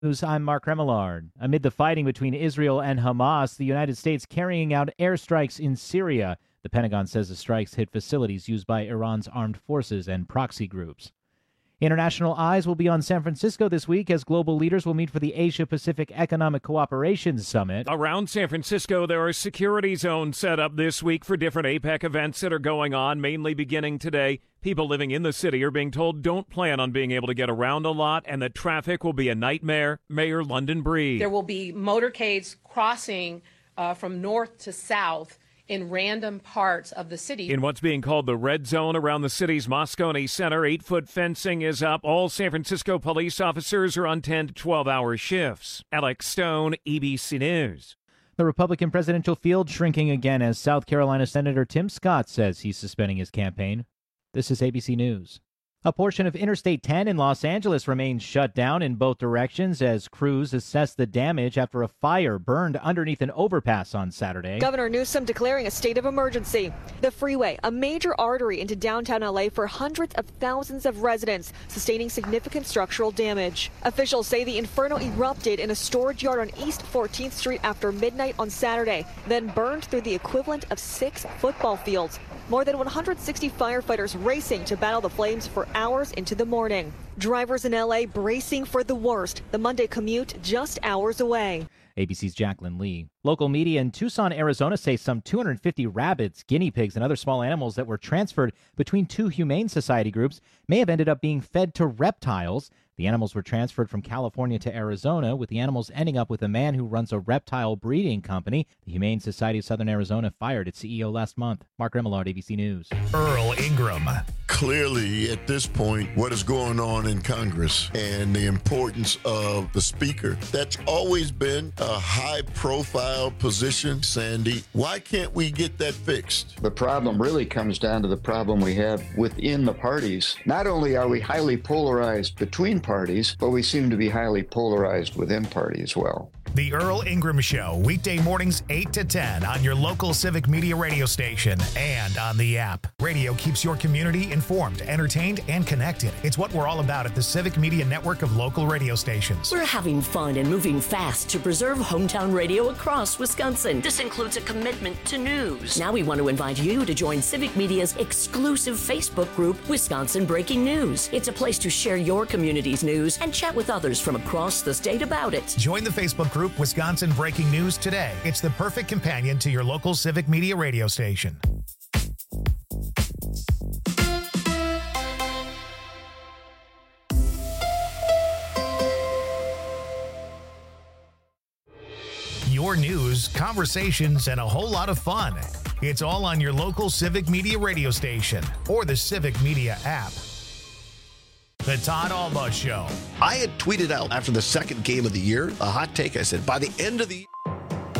I'm Mark Remillard. Amid the fighting between Israel and Hamas, the United States carrying out airstrikes in Syria. The Pentagon says the strikes hit facilities used by Iran's armed forces and proxy groups. International eyes will be on San Francisco this week as global leaders will meet for the Asia-Pacific Economic Cooperation Summit. Around San Francisco, there are security zones set up this week for different APEC events that are going on, mainly beginning today. People living in the city are being told don't plan on being able to get around a lot and that traffic will be a nightmare. Mayor London Breed. There will be motorcades crossing from north to south in random parts of the city. In what's being called the red zone around the city's Moscone Center, 8-foot fencing is up. All San Francisco police officers are on 10 to 12-hour shifts. Alex Stone, ABC News. The Republican presidential field shrinking again as South Carolina Senator Tim Scott says he's suspending his campaign. This is ABC News. A portion of Interstate 10 in Los Angeles remains shut down in both directions as crews assess the damage after a fire burned underneath an overpass on Saturday. Governor Newsom declaring a state of emergency. The freeway, a major artery into downtown LA for hundreds of thousands of residents, sustaining significant structural damage. Officials say the inferno erupted in a storage yard on East 14th Street after midnight on Saturday, then burned through the equivalent of 6 football fields. More than 160 firefighters racing to battle the flames for hours into the morning. Drivers in LA bracing for the worst. The Monday commute just hours away. ABC's Jacqueline Lee. Local media in Tucson, Arizona say some 250 rabbits, guinea pigs, and other small animals that were transferred between 2 humane society groups may have ended up being fed to reptiles. The animals were transferred from California to Arizona, with the animals ending up with a man who runs a reptile breeding company. The Humane Society of Southern Arizona fired its CEO last month. Mark Remillard, ABC News. Earl Ingram. Clearly, at this point, what is going on in Congress and the importance of the Speaker, that's always been a high-profile position, Sandy. Why can't we get that fixed? The problem really comes down to the problem we have within the parties. Not only are we highly polarized between parties, but we seem to be highly polarized within party as well. The Earl Ingram Show, weekday mornings 8 to 10 on your local Civic Media radio station and on the app. Radio keeps your community informed, entertained, and connected. It's what we're all about at the Civic Media network of local radio stations. We're having fun and moving fast to preserve hometown radio across Wisconsin. This includes a commitment to news. Now we want to invite you to join Civic Media's exclusive Facebook group, Wisconsin Breaking News. It's a place to share your community's news and chat with others from across the state about it. Join the Facebook group Wisconsin Breaking News today. It's the perfect companion to your local Civic Media radio station. Your news, conversations, and a whole lot of fun. It's all on your local Civic Media radio station or the Civic Media app. The Todd Alba Show. I had tweeted out after the second game of the year, a hot take. I said, by the end of the year.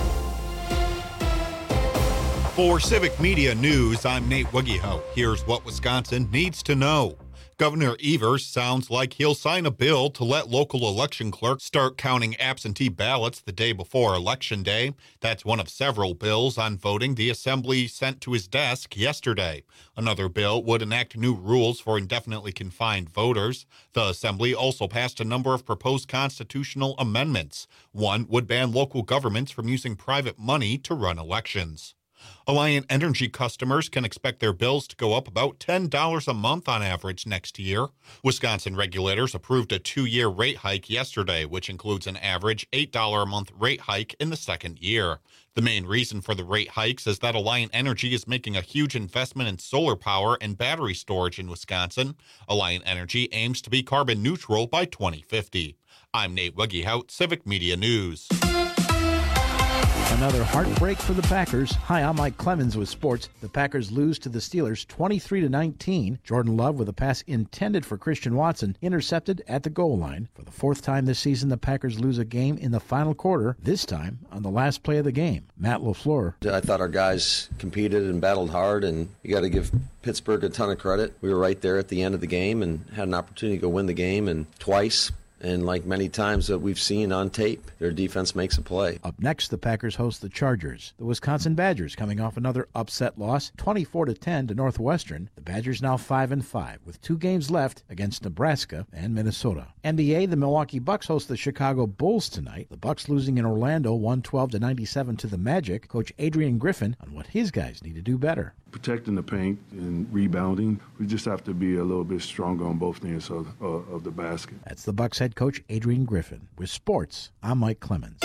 For Civic Media News, I'm Nate Wiggyhout. Here's what Wisconsin needs to know. Governor Evers sounds like he'll sign a bill to let local election clerks start counting absentee ballots the day before Election Day. That's one of several bills on voting the Assembly sent to his desk yesterday. Another bill would enact new rules for indefinitely confined voters. The Assembly also passed a number of proposed constitutional amendments. One would ban local governments from using private money to run elections. Alliant Energy customers can expect their bills to go up about $10 a month on average next year. Wisconsin regulators approved a 2-year rate hike yesterday, which includes an average $8 a month rate hike in the second year. The main reason for the rate hikes is that Alliant Energy is making a huge investment in solar power and battery storage in Wisconsin. Alliant Energy aims to be carbon neutral by 2050. I'm Nate Wiggyhout, Civic Media News. Another heartbreak for the Packers. Hi, I'm Mike Clemens with sports. The Packers lose to the Steelers 23-19. Jordan Love with a pass intended for Christian Watson, intercepted at the goal line. For the 4th time this season, the Packers lose a game in the final quarter, this time on the last play of the game. Matt LaFleur. I thought our guys competed and battled hard, and you got to give Pittsburgh a ton of credit. We were right there at the end of the game and had an opportunity to go win the game, and twice And like many times that we've seen on tape, their defense makes a play. Up next, the Packers host the Chargers. The Wisconsin Badgers coming off another upset loss, 24-10 to Northwestern. The Badgers now 5-5 with 2 games left against Nebraska and Minnesota. NBA, the Milwaukee Bucks host the Chicago Bulls tonight. The Bucks losing in Orlando 112-97 to the Magic. Coach Adrian Griffin on what his guys need to do better. Protecting the paint and rebounding. We just have to be a little bit stronger on both ends of the basket. That's the Bucks head coach Adrian Griffin. With sports, I'm Mike Clemens.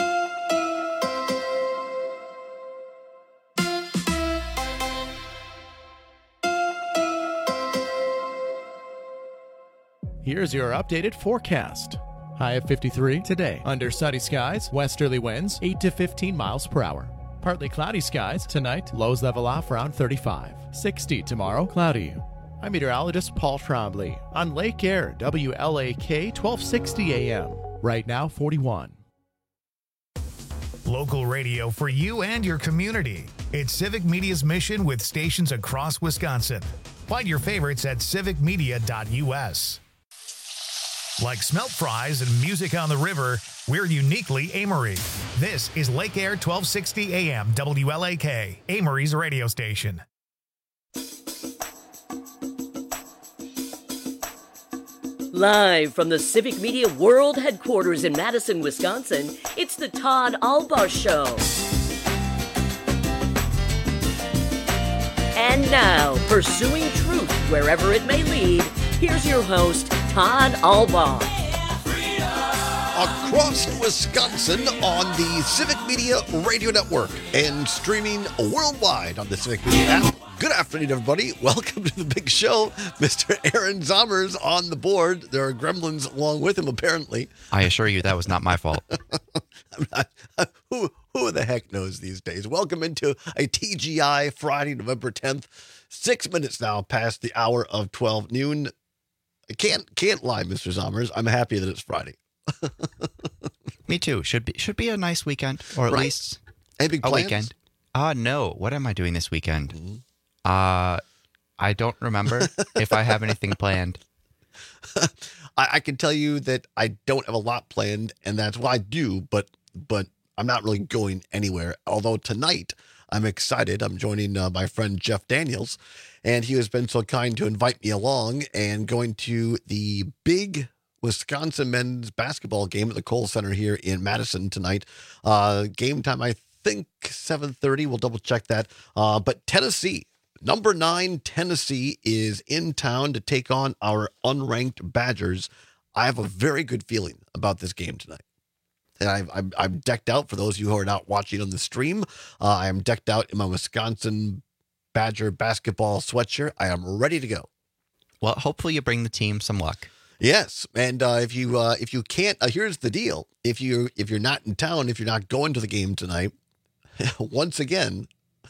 Here's your updated forecast. High of 53 today. Under sunny skies, westerly winds 8 to 15 miles per hour. Partly cloudy skies tonight, lows level off around 35. 60 tomorrow, cloudy. I'm meteorologist Paul Trombley on Lake Air, WLAK 1260 AM. Right now, 41. Local radio for you and your community. It's Civic Media's mission with stations across Wisconsin. Find your favorites at civicmedia.us. Like smelt fries and music on the river, we're uniquely Amory. This is Lake Air 1260 AM WLAK, Amory's radio station. Live from the Civic Media World Headquarters in Madison, Wisconsin, it's the Todd Albaugh Show. And now, pursuing truth wherever it may lead, here's your host, Todd Albaugh. Across Wisconsin on the Civic Media Radio Network and streaming worldwide on the Civic Media app. Good afternoon, everybody. Welcome to the big show. Mr. Aaron Zommers on the board. There are gremlins along with him, apparently. I assure you that was not my fault. Who the heck knows these days? Welcome into a TGI Friday, November 10th. 6 minutes now past the hour of 12 noon. I can't lie, Mr. Zommers. I'm happy that it's Friday. Me too. Should be a nice weekend, or at least any big plans? Weekend. No. What am I doing this weekend? Mm-hmm. I don't remember if I have anything planned. I can tell you that I don't have a lot planned, and that's what I do, but I'm not really going anywhere. Although tonight I'm excited. I'm joining my friend Jeff Daniels, and he has been so kind to invite me along and going to the big Wisconsin men's basketball game at the Kohl Center here in Madison tonight. Game time, I think 7:30. We'll double check that. But Tennessee, number 9 Tennessee is in town to take on our unranked Badgers. I have a very good feeling about this game tonight. And I'm decked out. For those of you who are not watching on the stream, I am decked out in my Wisconsin Badger basketball sweatshirt. I am ready to go. Well, hopefully you bring the team some luck. Yes, and if you can't, here's the deal: if you're not in town, if you're not going to the game tonight, once again,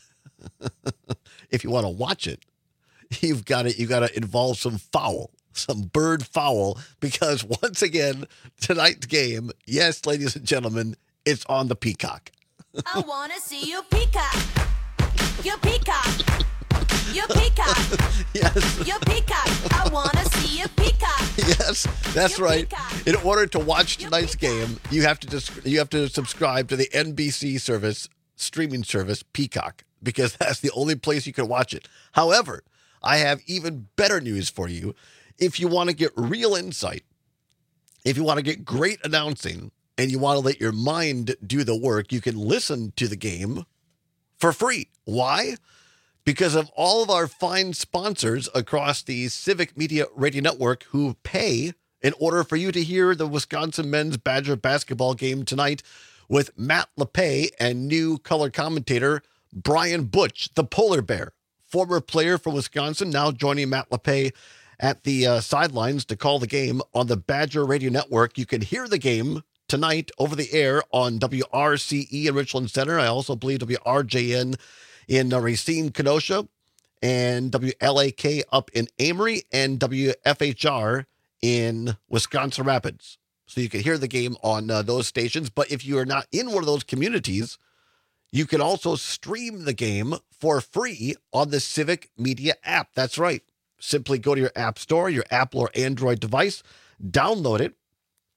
if you want to watch it, you got to involve some bird foul, because once again, tonight's game, yes, ladies and gentlemen, it's on the Peacock. I want to see you peacock. You peacock. You peacock. Yes. You peacock. I want to see you peacock. Yes, that's right. In order to watch tonight's game, you have to subscribe to the NBC streaming service Peacock, because that's the only place you can watch it. However, I have even better news for you. If you want to get real insight, if you want to get great announcing, and you want to let your mind do the work, you can listen to the game for free. Why? Because of all of our fine sponsors across the Civic Media Radio Network who pay in order for you to hear the Wisconsin men's Badger basketball game tonight with Matt LePay and new color commentator Brian Butch, the polar bear, former player for Wisconsin, now joining Matt LePay at the sidelines to call the game on the Badger Radio Network. You can hear the game tonight over the air on WRCE in Richland Center. I also believe WRJN in Racine, Kenosha, and WLAK up in Amory, and WFHR in Wisconsin Rapids. So you can hear the game on those stations. But if you are not in one of those communities, you can also stream the game for free on the Civic Media app. That's right. Simply go to your app store, your Apple or Android device, download it,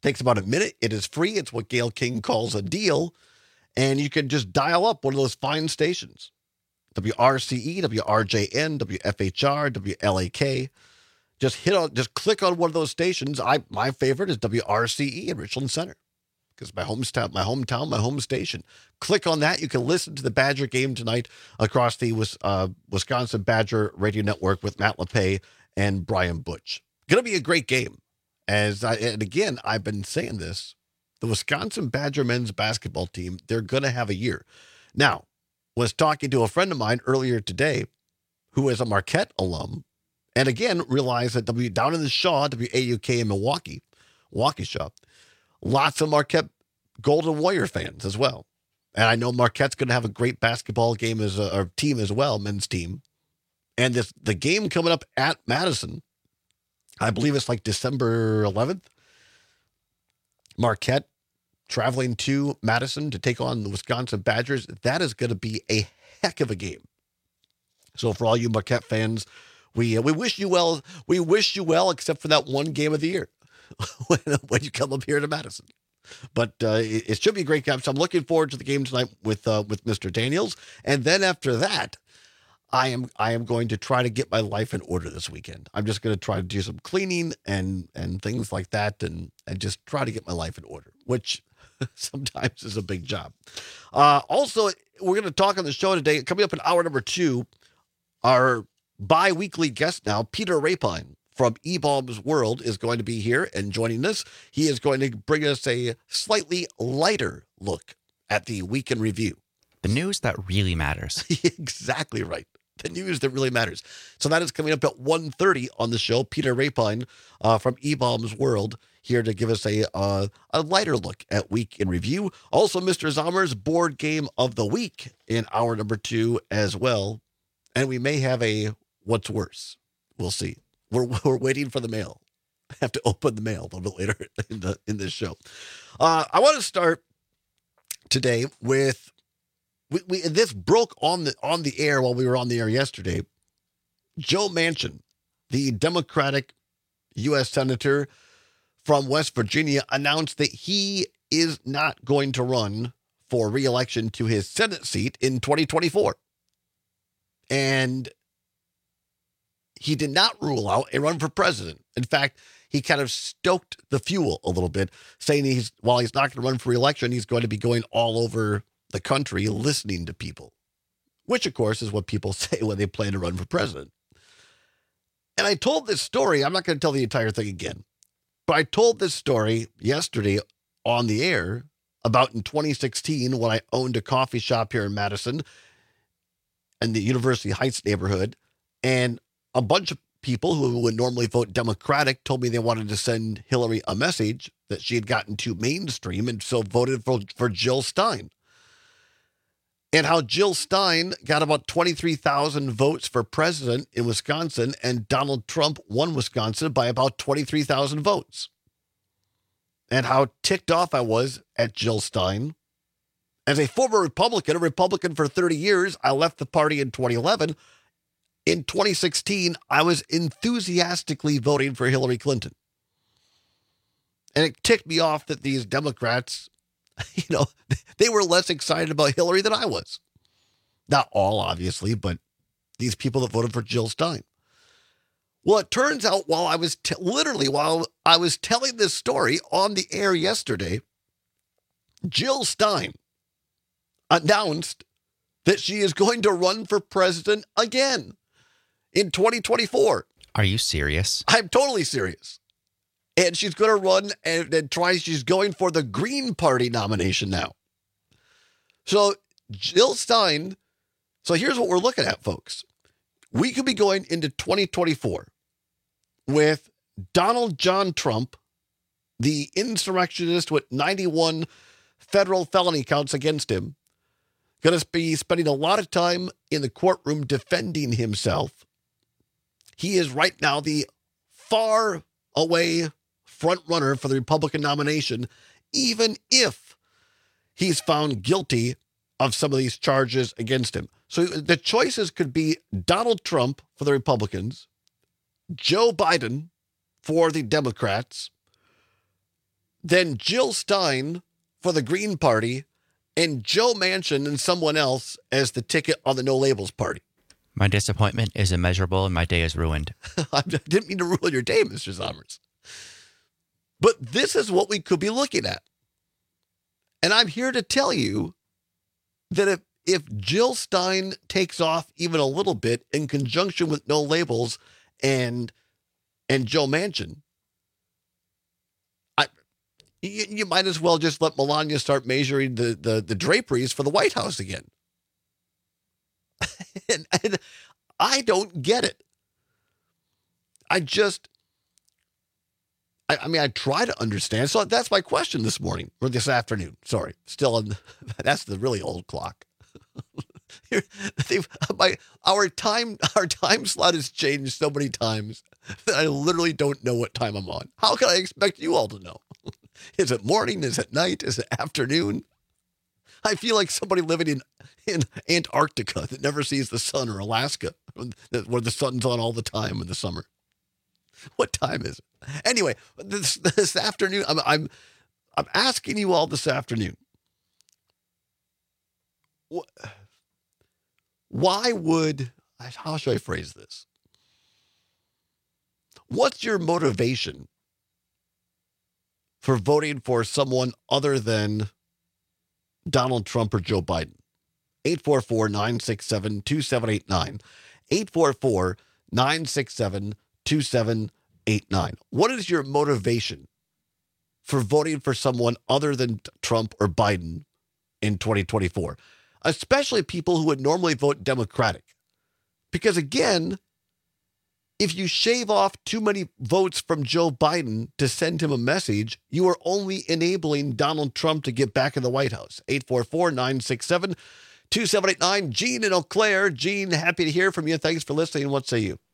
Takes about a minute. It is free. It's what Gail King calls a deal. And you can just dial up one of those fine stations. WRCE, WRJN, WFHR, WLAK. Just click on one of those stations. My favorite is WRCE in Richland Center, because my home station. Click on that. You can listen to the Badger game tonight across the Wisconsin Badger Radio Network with Matt LePay and Brian Butch. Going to be a great game. And again, I've been saying this, the Wisconsin Badger men's basketball team, they're going to have a year. Now, was talking to a friend of mine earlier today who is a Marquette alum, and again, realized that down in the Shaw, WAUK in Milwaukee Shaw, lots of Marquette Golden Warrior fans as well. And I know Marquette's going to have a great basketball game or team as well, men's team. And the game coming up at Madison, I believe it's like December 11th. Marquette traveling to Madison to take on the Wisconsin Badgers. That is going to be a heck of a game. So for all you Marquette fans, we wish you well. We wish you well, except for that one game of the year when you come up here to Madison. But it should be a great game. So I'm looking forward to the game tonight with Mr. Daniels. And then after that, I am going to try to get my life in order this weekend. I'm just going to try to do some cleaning and things like that, and just try to get my life in order, which sometimes is a big job. Also, we're going to talk on the show today, coming up in hour number 2, our bi-weekly guest now, Peter Rapine from eBaum's World, is going to be here and joining us. He is going to bring us a slightly lighter look at the week in review. The news that really matters. Exactly right. The news that really matters. So that is coming up at 1:30 on the show. Peter Rapine from eBaum's World here to give us a lighter look at week in review. Also, Mr. Zommer's board game of the week in hour number 2 as well. And we may have a what's worse. We'll see. We're waiting for the mail. I have to open the mail a little bit later in this show. I want to start today with this broke on the air while we were on the air yesterday. Joe Manchin, the Democratic U.S. Senator from West Virginia, announced that he is not going to run for re-election to his Senate seat in 2024. And he did not rule out a run for president. In fact, he kind of stoked the fuel a little bit, saying while he's not going to run for re-election, he's going to be going all over the country listening to people, which, of course, is what people say when they plan to run for president. And I told this story. I'm not going to tell the entire thing again, but I told this story yesterday on the air about in 2016 when I owned a coffee shop here in Madison in the University Heights neighborhood, and a bunch of people who would normally vote Democratic told me they wanted to send Hillary a message that she had gotten too mainstream, and so voted for Jill Stein. And how Jill Stein got about 23,000 votes for president in Wisconsin, and Donald Trump won Wisconsin by about 23,000 votes. And how ticked off I was at Jill Stein. As a former Republican, a Republican for 30 years, I left the party in 2011. In 2016, I was enthusiastically voting for Hillary Clinton. And it ticked me off that these Democrats, they were less excited about Hillary than I was. Not all, obviously, but these people that voted for Jill Stein. Well, it turns out while I was telling this story on the air yesterday, Jill Stein announced that she is going to run for president again in 2024. Are you serious? I'm totally serious. And she's going to run and try. She's going for the Green Party nomination now. So Jill Stein. So here's what we're looking at, folks. We could be going into 2024 with Donald John Trump, the insurrectionist with 91 federal felony counts against him, going to be spending a lot of time in the courtroom defending himself. He is right now the far away front runner for the Republican nomination, even if he's found guilty of some of these charges against him. So the choices could be Donald Trump for the Republicans, Joe Biden for the Democrats, then Jill Stein for the Green Party and Joe Manchin and someone else as the ticket on the No Labels Party. My disappointment is immeasurable and my day is ruined. I didn't mean to ruin your day, Mr. Sommers. But this is what we could be looking at. And I'm here to tell you that if Jill Stein takes off even a little bit in conjunction with No Labels and Joe Manchin, you might as well just let Melania start measuring the draperies for the White House again. and I don't get it. I try to understand. So that's my question this morning or this afternoon. Sorry, that's the really old clock. Our time slot has changed so many times that I literally don't know what time I'm on. How can I expect you all to know? Is it morning? Is it night? Is it afternoon? I feel like somebody living in Antarctica that never sees the sun, or Alaska, where the sun's on all the time in the summer. What time is it? Anyway, this afternoon, I'm asking you all this afternoon. Why would, how should I phrase this? What's your motivation for voting for someone other than Donald Trump or Joe Biden? 844-967-2789. 844-967-2789. What is your motivation for voting for someone other than Trump or Biden in 2024? Especially people who would normally vote Democratic. Because again, if you shave off too many votes from Joe Biden to send him a message, you are only enabling Donald Trump to get back in the White House. 844-967-2789. Gene in Eau Claire. Gene, happy to hear from you. Thanks for listening. What say you?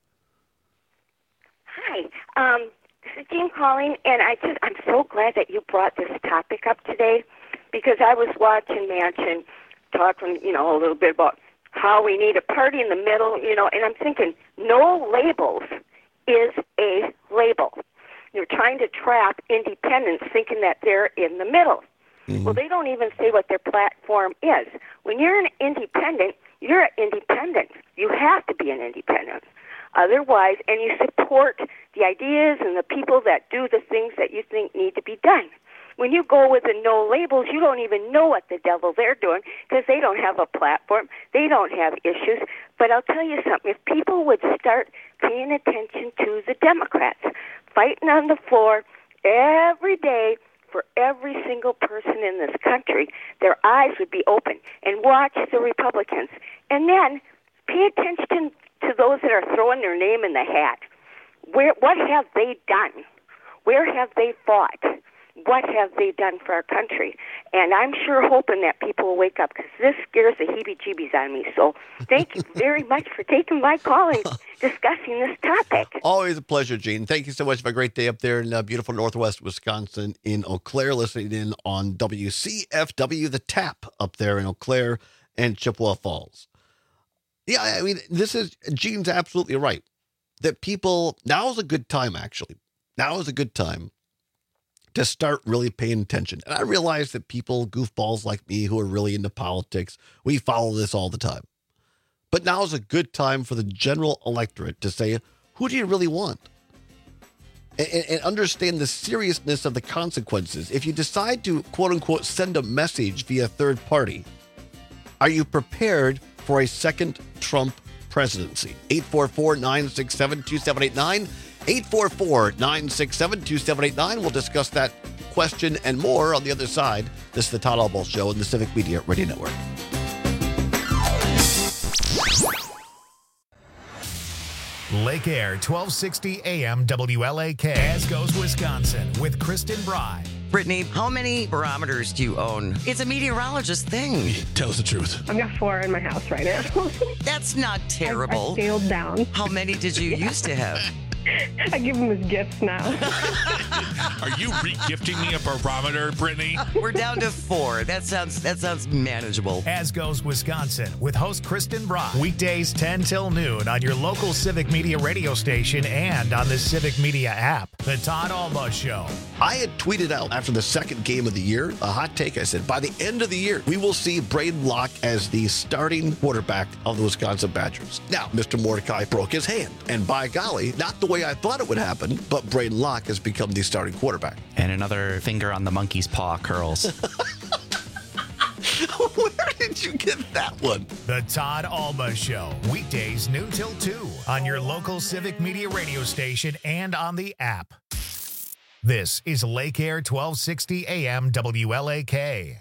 Hi. This is Jean calling, and I'm so glad that you brought this topic up today, because I was watching Manchin talking, a little bit about how we need a party in the middle, and I'm thinking, No Labels is a label. You're trying to trap independents thinking that they're in the middle. Mm-hmm. Well, they don't even say what their platform is. When you're an independent, you're an independent. You have to be an independent. Otherwise, and you support the ideas and the people that do the things that you think need to be done. When you go with the No Labels, you don't even know what the devil they're doing, because they don't have a platform. They don't have issues. But I'll tell you something. If people would start paying attention to the Democrats, fighting on the floor every day for every single person in this country, their eyes would be open, and watch the Republicans. And then pay attention to those that are throwing their name in the hat. What have they done? Where have they fought? What have they done for our country? And I'm sure hoping that people will wake up, because this scares the heebie-jeebies on me. So thank you very much for taking my call and discussing this topic. Always a pleasure, Gene. Thank you so much. Have a great day up there in beautiful Northwest Wisconsin, in Eau Claire, listening in on WCFW, The Tap, up there in Eau Claire and Chippewa Falls. Yeah, I mean, Gene's absolutely right. That people, now is a good time, actually. Now is a good time to start really paying attention. And I realize that people, goofballs like me who are really into politics, we follow this all the time. But now is a good time for the general electorate to say, who do you really want? And understand the seriousness of the consequences. If you decide to, quote unquote, send a message via third party, are you prepared for a second Trump presidency? 844-967-2789. 844-967-2789. We'll discuss that question and more on the other side. This is the Todd Albaugh Show on the Civic Media Radio Network. Lake Air, 1260 AM WLAK. As goes Wisconsin with Kristen Bry. Brittany, how many barometers do you own? It's a meteorologist thing. Tell us the truth. I've got 4 in my house right now. That's not terrible. I scaled down. How many did you used to have? I give him his gifts now. Are you re-gifting me a barometer, Brittany? We're down to 4. That sounds manageable. As goes Wisconsin with host Kristen Brock. Weekdays 10 till noon on your local Civic Media radio station and on the Civic Media app. The Todd Alba Show. I had tweeted out after the second game of the year, a hot take. I said, by the end of the year, we will see Braden Locke as the starting quarterback of the Wisconsin Badgers. Now, Mr. Mordecai broke his hand. And by golly, not the way I thought it would happen, but Braden Locke has become the starting quarterback. And another finger on the monkey's paw curls. Where did you get that one? The Todd Alba Show. Weekdays noon till 2 on your local Civic Media radio station and on the app. This is Lake Air 1260 AM WLAK.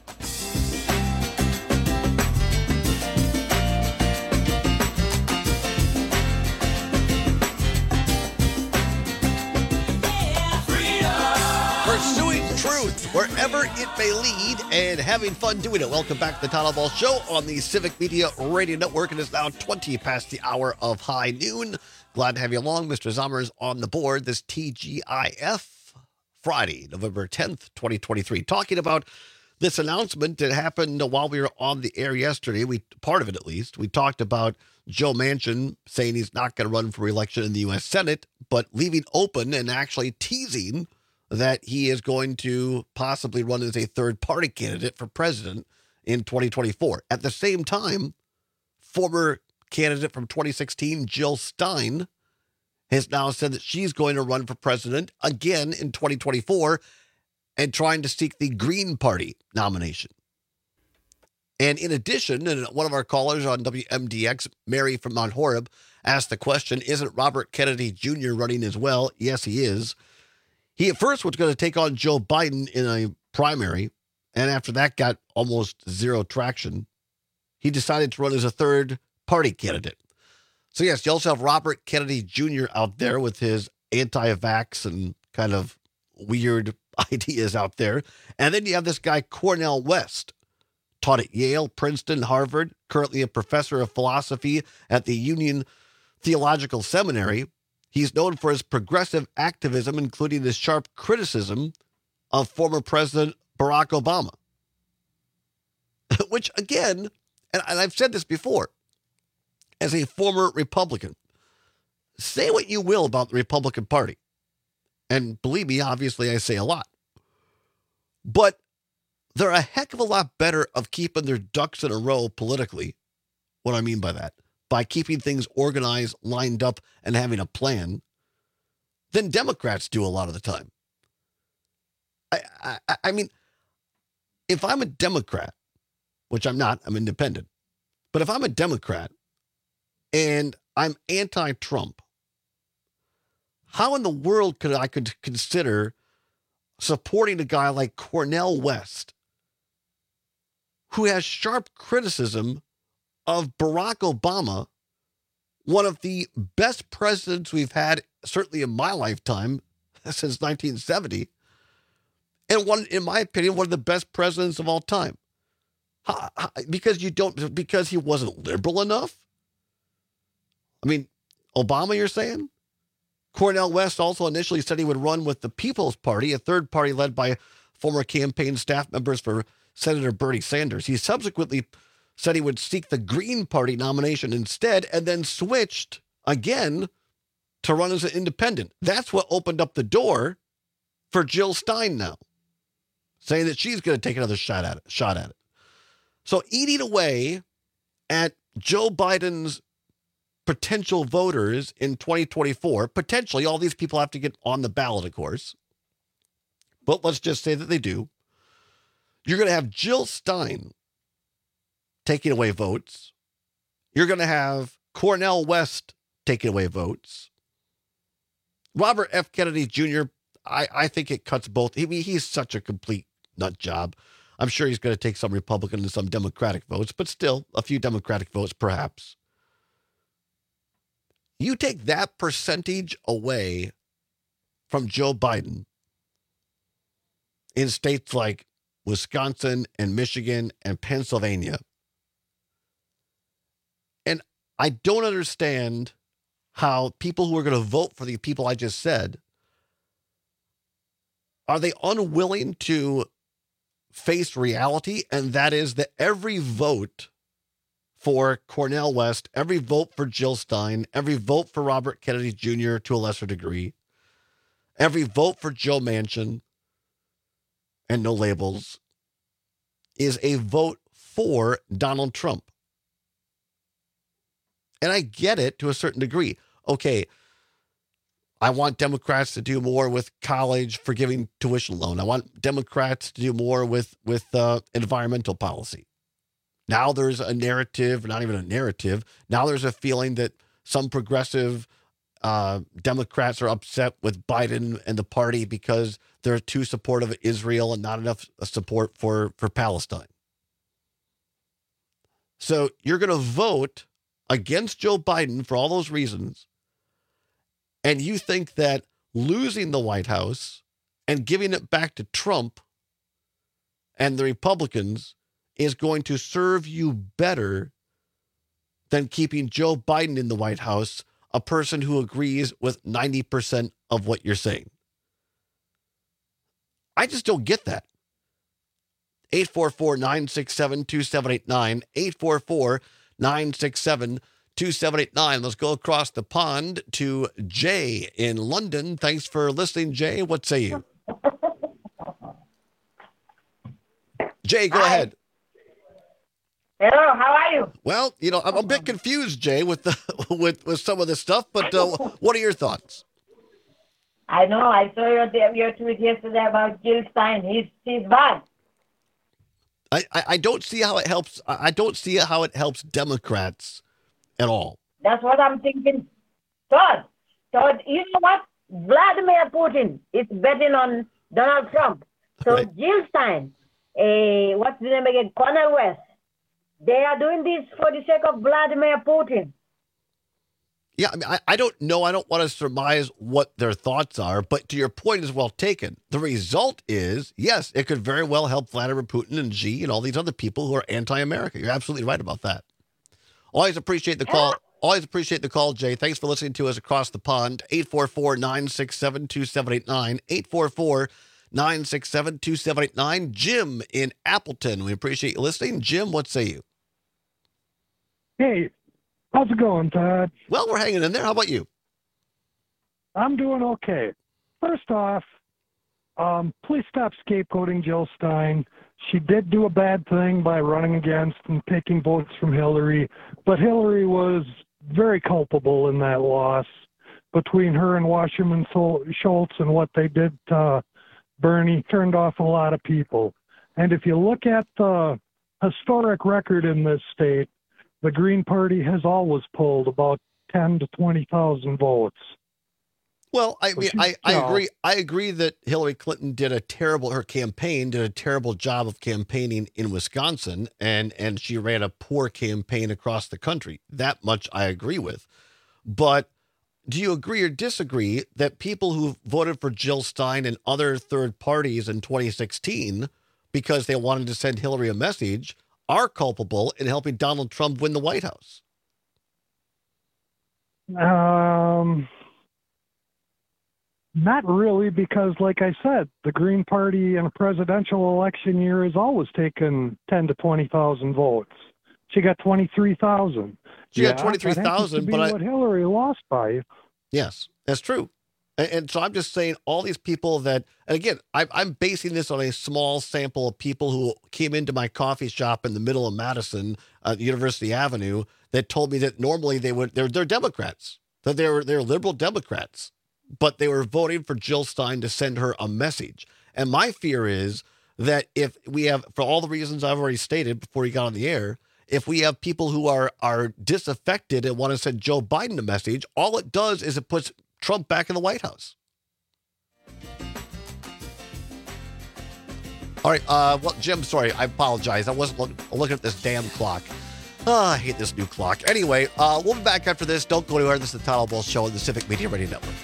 Pursuing truth wherever it may lead and having fun doing it. Welcome back to the Todd Alba Show on the Civic Media Radio Network. It is now 20 past the hour of high noon. Glad to have you along. Mr. Zommers on the board this TGIF Friday, November 10th, 2023. Talking about this announcement that happened while we were on the air yesterday. Part of it, at least. We talked about Joe Manchin saying he's not going to run for re-election in the U.S. Senate, but leaving open and actually teasing that he is going to possibly run as a third-party candidate for president in 2024. At the same time, former candidate from 2016, Jill Stein, has now said that she's going to run for president again in 2024 and trying to seek the Green Party nomination. And in addition, and one of our callers on WMDX, Mary from Mount Horeb, asked the question, isn't Robert Kennedy Jr. running as well? Yes, he is. He at first was going to take on Joe Biden in a primary, and after that got almost zero traction. He decided to run as a third-party candidate. So, yes, you also have Robert Kennedy Jr. out there with his anti-vax and kind of weird ideas out there. And then you have this guy, Cornel West, taught at Yale, Princeton, Harvard, currently a professor of philosophy at the Union Theological Seminary. He's known for his progressive activism, including his sharp criticism of former President Barack Obama. Which, again, and I've said this before, as a former Republican, say what you will about the Republican Party. And believe me, obviously I say a lot. But they're a heck of a lot better of keeping their ducks in a row politically. What I mean by that, by keeping things organized, lined up, and having a plan, than Democrats do a lot of the time. I mean, if I'm a Democrat, which I'm not, I'm independent, but if I'm a Democrat and I'm anti-Trump, how in the world could I consider supporting a guy like Cornel West, who has sharp criticism of Barack Obama, one of the best presidents we've had, certainly in my lifetime, since 1970, and one, in my opinion, one of the best presidents of all time? Because he wasn't liberal enough? I mean, Obama, you're saying? Cornel West also initially said he would run with the People's Party, a third party led by former campaign staff members for Senator Bernie Sanders. He subsequently said he would seek the Green Party nomination instead, and then switched again to run as an independent. That's what opened up the door for Jill Stein now, saying that she's going to take another shot at it. So eating away at Joe Biden's potential voters in 2024, potentially all these people have to get on the ballot, of course, but let's just say that they do. You're going to have Jill Stein taking away votes. You're going to have Cornel West taking away votes. Robert F. Kennedy Jr., I think it cuts both. I mean, he's such a complete nut job. I'm sure he's going to take some Republican and some Democratic votes, but still a few Democratic votes perhaps. You take that percentage away from Joe Biden in states like Wisconsin and Michigan and Pennsylvania. And I don't understand how people who are going to vote for the people I just said, are they unwilling to face reality? And that is that every vote for Cornel West, every vote for Jill Stein, every vote for Robert Kennedy Jr. to a lesser degree, every vote for Joe Manchin, and no labels, is a vote for Donald Trump. And I get it to a certain degree. Okay, I want Democrats to do more with college forgiving tuition loan. I want Democrats to do more with environmental policy. Now there's a narrative, not even a narrative. Now there's a feeling that some progressive Democrats are upset with Biden and the party because they're too supportive of Israel and not enough support for Palestine. So you're going to vote against Joe Biden for all those reasons, and you think that losing the White House and giving it back to Trump and the Republicans is going to serve you better than keeping Joe Biden in the White House, a person who agrees with 90% of what you're saying. I just don't get that. 844-967-2789, 844-967-2789. Let's go across the pond to Jay in London. Thanks for listening, Jay. What say you? Jay, go ahead. Hello, how are you? Well, I'm a bit confused, Jay, with with some of this stuff, but what are your thoughts? I know. I saw your tweet yesterday about Jill Stein. He's bad. I don't see how it helps. I don't see how it helps Democrats at all. That's what I'm thinking. Todd, you know what? Vladimir Putin is betting on Donald Trump. So right. Jill Stein, what's the name again? Cornel West. They are doing this for the sake of Vladimir Putin. Yeah, I mean, I don't know. I don't want to surmise what their thoughts are, but to your point is well taken. The result is, yes, it could very well help Vladimir Putin and Xi and all these other people who are anti-America. You're absolutely right about that. Always appreciate the call. Always appreciate the call, Jay. Thanks for listening to us across the pond. 844-967-2789. 844-967-2789. Jim in Appleton. We appreciate you listening. Jim, what say you? Hey, how's it going, Todd? Well, we're hanging in there. How about you? I'm doing okay. First off, please stop scapegoating Jill Stein. She did do a bad thing by running against and taking votes from Hillary, but Hillary was very culpable in that loss between her and Wasserman Schultz, and what they did to Bernie turned off a lot of people. And if you look at the historic record in this state, the Green Party has always pulled about 10 to 20,000 votes. Well, I mean, I agree. I agree that Hillary Clinton her campaign did a terrible job of campaigning in Wisconsin, and she ran a poor campaign across the country. That much I agree with. But do you agree or disagree that people who voted for Jill Stein and other third parties in 2016 because they wanted to send Hillary a message are culpable in helping Donald Trump win the White House? Not really, because like I said, the Green Party in a presidential election year has always taken 10 to 20,000 votes. She got 23,000. She got 23,000, but what Hillary lost by. Yes, that's true. And so I'm just saying all these people that, and again, I'm basing this on a small sample of people who came into my coffee shop in the middle of Madison, University Avenue, that told me that normally they're Democrats, that they're liberal Democrats, but they were voting for Jill Stein to send her a message. And my fear is that if we have, for all the reasons I've already stated before you got on the air, if we have people who are disaffected and want to send Joe Biden a message, all it does is it puts Trump back in the White House. All right. Well, Jim, sorry. I apologize. I wasn't looking at this damn clock. I hate this new clock. Anyway, we'll be back after this. Don't go anywhere. This is the Todd Ball Show on the Civic Media Radio Network.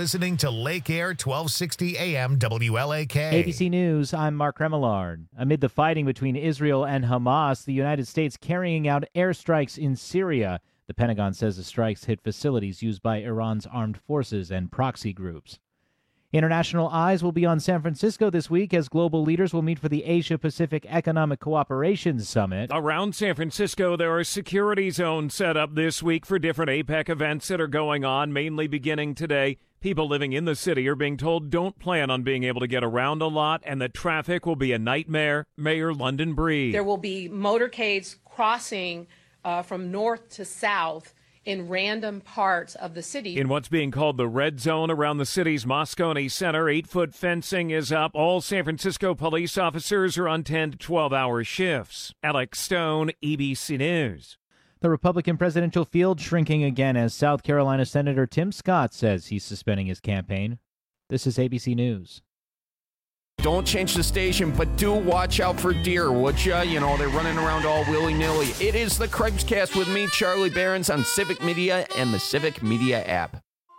listening to Lake Air 1260 AM WLAK. ABC News, I'm Mark Remillard. Amid the fighting between Israel and Hamas, the United States carrying out airstrikes in Syria. The Pentagon says the strikes hit facilities used by Iran's armed forces and proxy groups. International eyes will be on San Francisco this week as global leaders will meet for the Asia-Pacific Economic Cooperation Summit. Around San Francisco, there are security zones set up this week for different APEC events that are going on, mainly beginning today. People living in the city are being told don't plan on being able to get around a lot and that traffic will be a nightmare. Mayor London Breed. There will be motorcades crossing from north to south in random parts of the city. In what's being called the red zone around the city's Moscone Center, 8-foot fencing is up. All San Francisco police officers are on 10 to 12-hour shifts. Alex Stone, ABC News. The Republican presidential field shrinking again as South Carolina Senator Tim Scott says he's suspending his campaign. This is ABC News. Don't change the station, but do watch out for deer, would ya? You know, they're running around all willy-nilly. It is the Craig's Cast with me, Charlie Behrens, on Civic Media and the Civic Media app.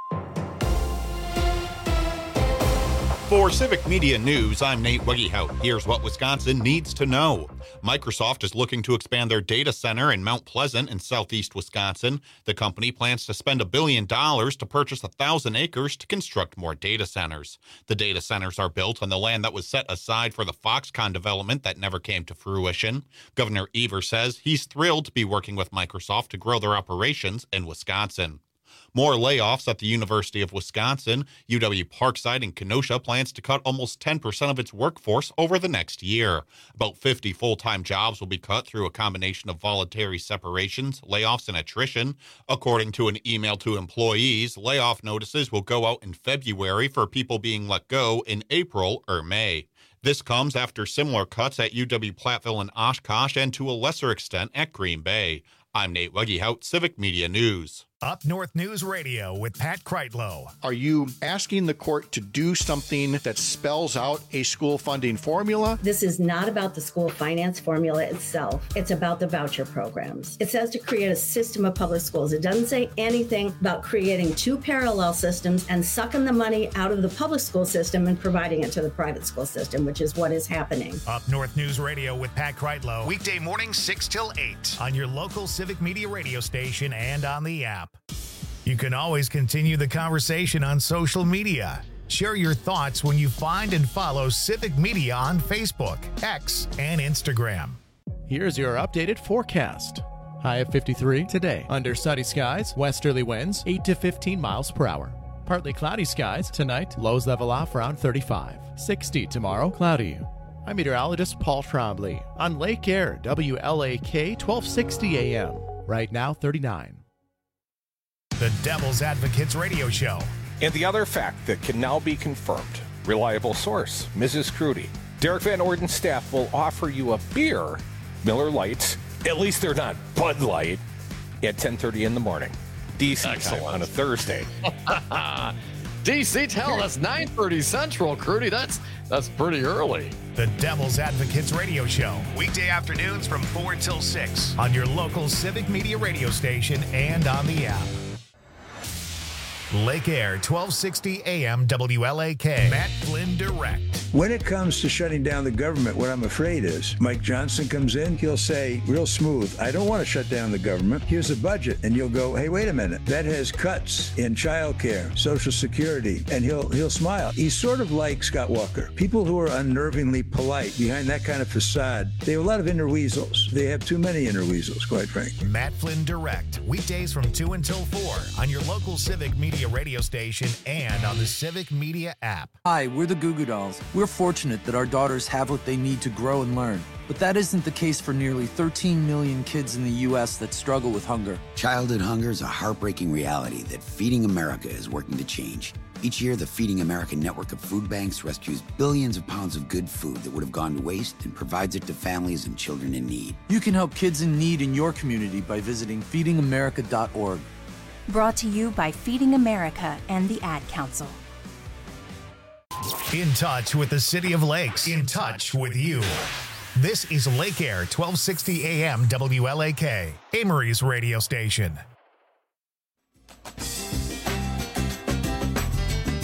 For Civic Media News, I'm Nate Weggehout. Here's what Wisconsin needs to know. Microsoft is looking to expand their data center in Mount Pleasant in southeast Wisconsin. The company plans to spend $1 billion to purchase 1,000 acres to construct more data centers. The data centers are built on the land that was set aside for the Foxconn development that never came to fruition. Governor Evers says he's thrilled to be working with Microsoft to grow their operations in Wisconsin. More layoffs at the University of Wisconsin. UW Parkside in Kenosha plans to cut almost 10% of its workforce over the next year. About 50 full-time jobs will be cut through a combination of voluntary separations, layoffs, and attrition. According to an email to employees, layoff notices will go out in February for people being let go in April or May. This comes after similar cuts at UW-Platteville and Oshkosh and to a lesser extent at Green Bay. I'm Nate Weggehout, Civic Media News. Up North News Radio with Pat Kreitlow. Are you asking the court to do something that spells out a school funding formula? This is not about the school finance formula itself. It's about the voucher programs. It says to create a system of public schools. It doesn't say anything about creating two parallel systems and sucking the money out of the public school system and providing it to the private school system, which is what is happening. Up North News Radio with Pat Kreitlow. Weekday mornings 6 till 8 on your local Civic Media radio station and on the app. You can always continue the conversation on social media. Share your thoughts when you find and follow Civic Media on Facebook, X, and Instagram. Here's your updated forecast. High of 53 today. Under sunny skies, westerly winds 8 to 15 miles per hour. Partly cloudy skies tonight. Lows level off around 35. 60 tomorrow, cloudy. I'm meteorologist Paul Trombley on Lake Air, WLAK 1260 AM. Right now, 39. The Devil's Advocates Radio Show. And the other fact that can now be confirmed. Reliable source, Mrs. Crudy. Derek Van Orden's staff will offer you a beer, Miller Lights, at least they're not Bud Light, at 10:30 in the morning. DC on a Thursday. DC, tell us 9:30 Central, Crudy. That's pretty early. The Devil's Advocates Radio Show. Weekday afternoons from 4 till 6 on your local Civic Media radio station and on the app. Lake Air 1260 AM WLAK. Matt Flynn Direct. When it comes to shutting down the government, what I'm afraid is Mike Johnson comes in, he'll say real smooth, I don't want to shut down the government. Here's a budget. And you'll go, hey, wait a minute. That has cuts in child care, Social Security, and he'll smile. He's sort of like Scott Walker. People who are unnervingly polite behind that kind of facade, they have a lot of inner weasels. They have too many inner weasels, quite frankly. Matt Flynn Direct. Weekdays from 2 until 4 on your local Civic Media radio station and on the Civic Media app. Hi, we're the Goo Goo Dolls. We're fortunate that our daughters have what they need to grow and learn. But that isn't the case for nearly 13 million kids in the U.S. that struggle with hunger. Childhood hunger is a heartbreaking reality that Feeding America is working to change. Each year, the Feeding America network of food banks rescues billions of pounds of good food that would have gone to waste and provides it to families and children in need. You can help kids in need in your community by visiting feedingamerica.org. Brought to you by Feeding America and the Ad Council. In touch with the City of Lakes. In touch with you. This is Lake Air 1260 AM WLAK, Amory's radio station.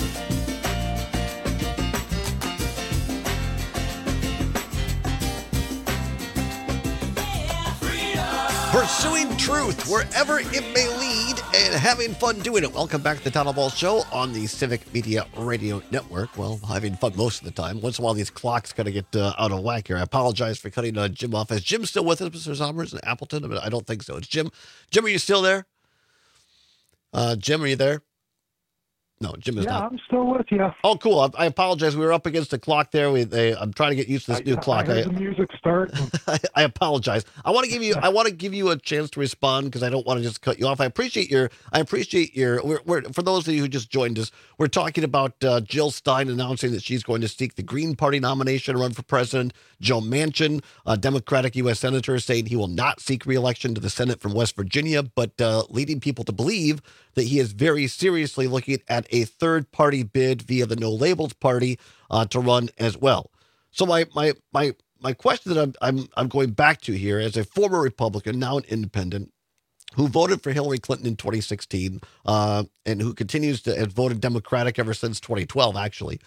Pursuing truth wherever it may lead and having fun doing it. Welcome back to the Town Hall Show on the Civic Media Radio Network. Well, having fun most of the time. Once in a while, these clocks kind of get out of whack here. I apologize for cutting Jim off. Is Jim still with us, Mr. Sommers and Appleton? I mean, I don't think so. It's Jim. Jim, are you still there? Jim, are you there? No, Jim is not. Yeah, I'm still with you. Oh, cool. I apologize. We were up against the clock there. I'm trying to get used to this new clock. I heard the music start. I apologize. I want to give you a chance to respond because I don't want to just cut you off. I appreciate your. We're for those of you who just joined us, we're talking about Jill Stein announcing that she's going to seek the Green Party nomination to run for president. Joe Manchin, a Democratic U.S. senator, saying he will not seek re-election to the Senate from West Virginia, but leading people to believe that he is very seriously looking at a third-party bid via the No Labels Party to run as well. So my question that I'm going back to here, as a former Republican, now an independent, who voted for Hillary Clinton in 2016, and who continues to have voted Democratic ever since 2012, actually.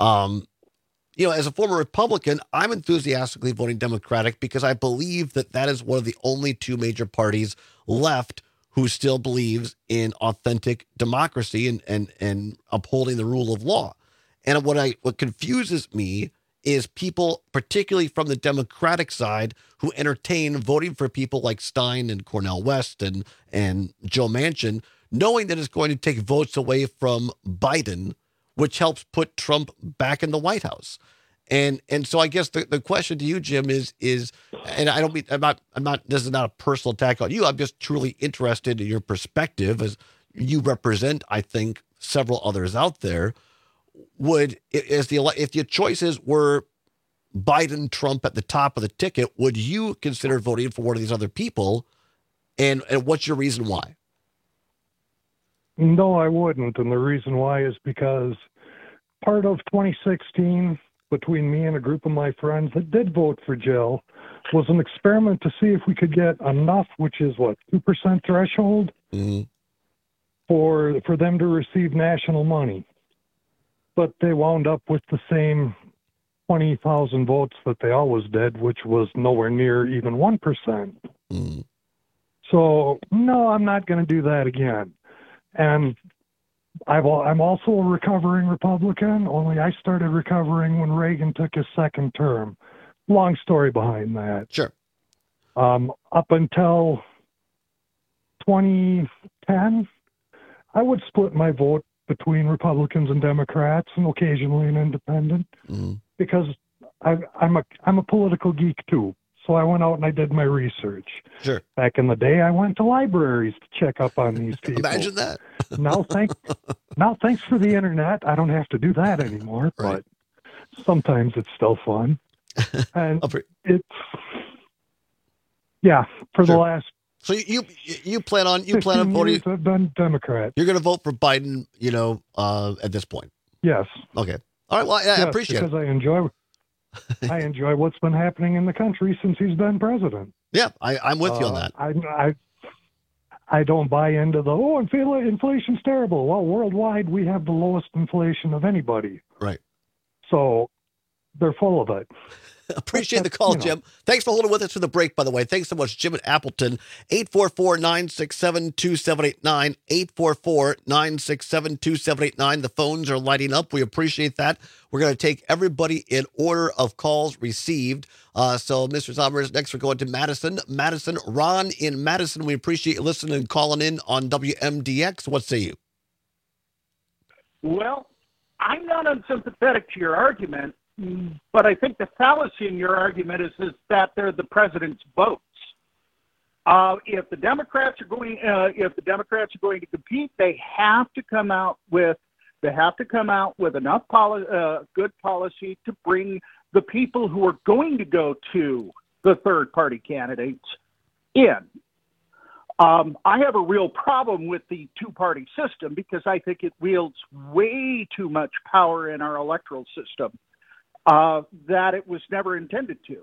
As a former Republican, I'm enthusiastically voting Democratic because I believe that is one of the only two major parties left who still believes in authentic democracy and upholding the rule of law. And what confuses me is people, particularly from the Democratic side, who entertain voting for people like Stein and Cornel West and Joe Manchin, knowing that it's going to take votes away from Biden, which helps put Trump back in the White House. And so I guess the question to you, Jim, is, and I don't mean, I'm not, this is not a personal attack on you. I'm just truly interested in your perspective as you represent, I think, several others out there. If your choices were Biden, Trump at the top of the ticket, would you consider voting for one of these other people? And what's your reason why? No, I wouldn't. And the reason why is because part of 2016, between me and a group of my friends that did vote for Jill, was an experiment to see if we could get enough, which is 2% threshold, for them to receive national money. But they wound up with the same 20,000 votes that they always did, which was nowhere near even 1%. So, no, I'm not going to do that again. And I'm also a recovering Republican, only I started recovering when Reagan took his second term. Long story behind that. Sure. Up until 2010, I would split my vote between Republicans and Democrats and occasionally an independent because I'm a political geek too. So I went out and I did my research. Sure. Back in the day, I went to libraries to check up on these people. Imagine that. Now, thanks for the internet. I don't have to do that anymore, right. But sometimes it's still fun. And the last. So you plan on voting? I've been Democrat. You're going to vote for Biden, at this point. Yes. Okay. All right. Well, I appreciate because it. I enjoy what's been happening in the country since he's been president. Yeah, I'm with you on that. I don't buy into inflation's terrible. Well, worldwide, we have the lowest inflation of anybody. Right. So they're full of it. Appreciate the call, Jim. Thanks for holding with us through the break, by the way. Thanks so much, Jim at Appleton. 844-967-2789. 844-967-2789. The phones are lighting up. We appreciate that. We're going to take everybody in order of calls received. So, Mr. Sommers, next we're going to Madison. Ron in Madison, we appreciate you listening and calling in on WMDX. What say you? Well, I'm not unsympathetic to your argument. But I think the fallacy in your argument is that they're the president's votes. If the Democrats are going, to compete, they have to come out with enough good policy to bring the people who are going to go to the third-party candidates in. I have a real problem with the two-party system because I think it wields way too much power in our electoral system. That it was never intended to.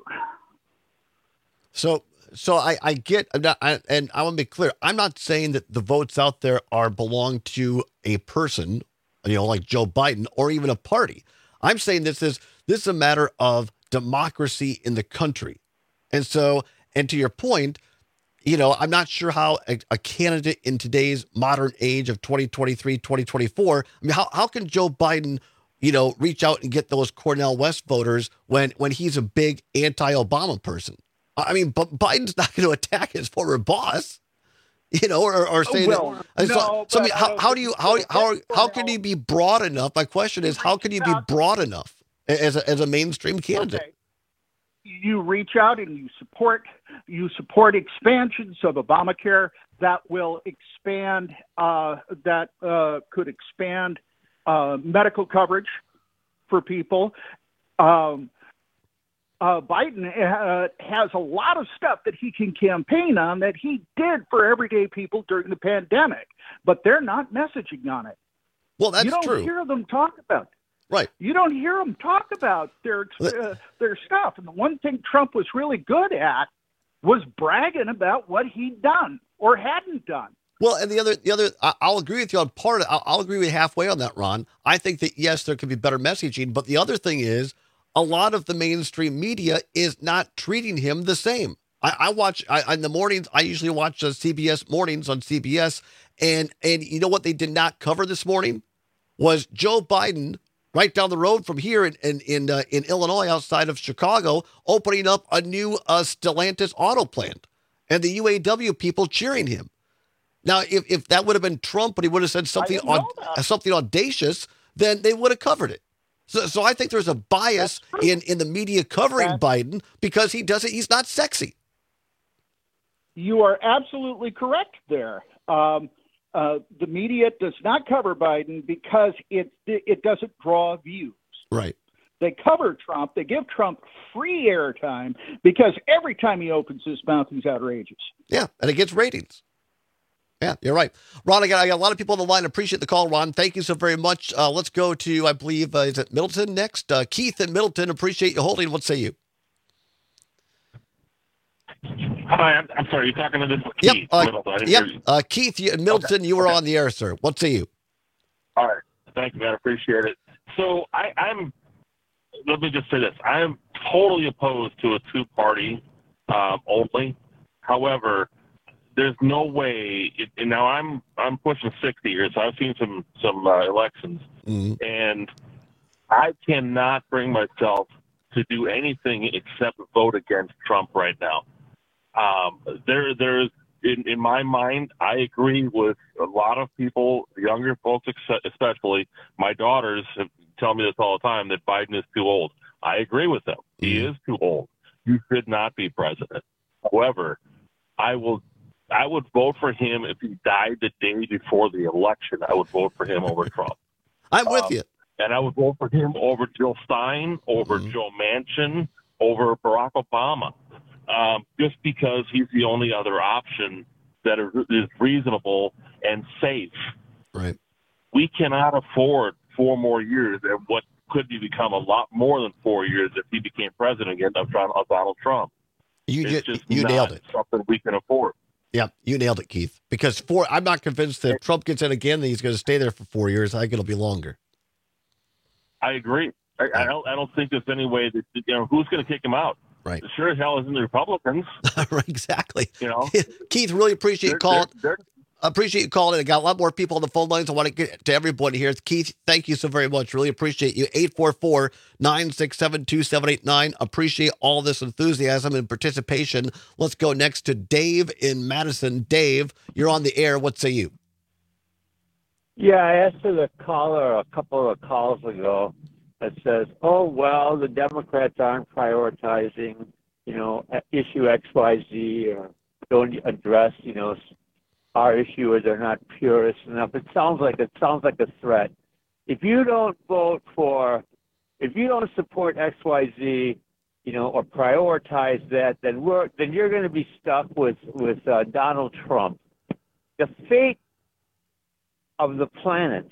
So I get, and I want to be clear. I'm not saying that the votes out there belong to a person, like Joe Biden, or even a party. I'm saying this is a matter of democracy in the country, and to your point, I'm not sure how a candidate in today's modern age of 2023, 2024, I mean, how can Joe Biden, reach out and get those Cornel West voters when he's a big anti-Obama person? I mean, but Biden's not going to attack his former boss, or say how can he be broad enough? My question is, how can you be broad enough as a mainstream candidate? Okay. You reach out and you support expansions of Obamacare that will expand, could expand medical coverage for people. Biden has a lot of stuff that he can campaign on that he did for everyday people during the pandemic, but they're not messaging on it. Well, that's true. You don't hear them talk about it. Right. You don't hear them talk about their stuff. And the one thing Trump was really good at was bragging about what he'd done or hadn't done. Well, and the other, I'll agree with you on part of it. I'll agree with you halfway on that, Ron. I think that, yes, there could be better messaging. But the other thing is, a lot of the mainstream media is not treating him the same. I watch in the mornings. I usually watch CBS Mornings on CBS. And you know what they did not cover this morning was Joe Biden right down the road from here in Illinois, outside of Chicago, opening up a new Stellantis auto plant, and the UAW people cheering him. Now, if that would have been Trump, but he would have said something audacious, then they would have covered it. So I think there's a bias in the media covering Biden because he's not sexy. You are absolutely correct there. The media does not cover Biden because it doesn't draw views. Right. They cover Trump. They give Trump free airtime because every time he opens his mouth, he's outrageous. Yeah, and it gets ratings. Yeah, you're right. Ron, I got a lot of people on the line. Appreciate the call, Ron. Thank you so very much. Let's go to, I believe, is it Middleton next? Keith in Middleton, appreciate you holding. What say you? Hi, I'm sorry. You're talking to this Keith. Keith in Middleton, you were on the air, sir. What say you? All right. Thank you, man. I appreciate it. So let me just say this. I am totally opposed to a two-party only. However, there's no way. And now I'm pushing 60 years, so I've seen some elections, and I cannot bring myself to do anything except vote against Trump right now. There's in my mind, I agree with a lot of people, younger folks especially. My daughters tell me this all the time, that Biden is too old. I agree with them. He is too old. You should not be president. However, I would vote for him if he died the day before the election. I would vote for him over Trump. I'm with you. And I would vote for him over Jill Stein, over Joe Manchin, over Barack Obama, just because he's the only other option that is reasonable and safe. Right. We cannot afford 4 more years and what could become a lot more than 4 years if he became president again of Donald Trump. You nailed it. Something we can afford. Yeah, you nailed it, Keith. Because I'm not convinced that if Trump gets in again, that he's going to stay there for 4 years. I think it'll be longer. I agree. I don't think there's any way that who's going to kick him out. Right. Sure as hell isn't the Republicans. Right, exactly. Keith, really appreciate you calling. Appreciate you calling. I got a lot more people on the phone lines. I want to get to everybody here. Keith, thank you so very much. Really appreciate you. 844-967-2789. Appreciate all this enthusiasm and participation. Let's go next to Dave in Madison. Dave, you're on the air. What say you? Yeah, I asked the caller a couple of calls ago that says, oh, well, the Democrats aren't prioritizing, issue XYZ or don't address, our issue, or they're not purist enough. It sounds like a threat. If you don't support XYZ, or prioritize that, then you're going to be stuck with Donald Trump. The fate of the planet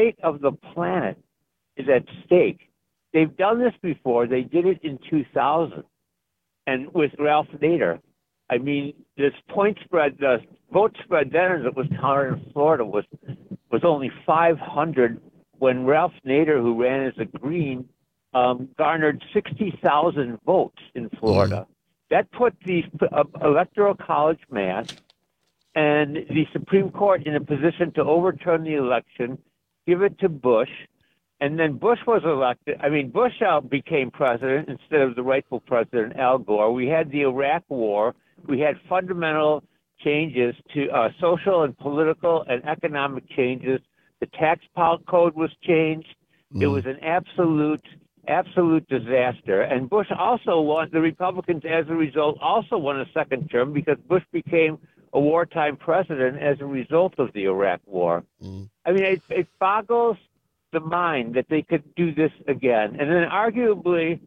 is at stake. They've done this before. They did it in 2000, and with Ralph Nader. I mean, this point spread, the vote spread then as it was counted in Florida was only 500 when Ralph Nader, who ran as a Green, garnered 60,000 votes in Florida. that put the Electoral College math and the Supreme Court in a position to overturn the election, give it to Bush, and then Bush was elected. I mean, Bush became president instead of the rightful president, Al Gore. We had the Iraq War. We had fundamental changes to social and political and economic changes. The tax code was changed. It was an absolute disaster. And Bush also won, the Republicans, as a result, also won a second term because Bush became a wartime president as a result of the Iraq War. I mean, it boggles the mind that they could do this again. And then arguably,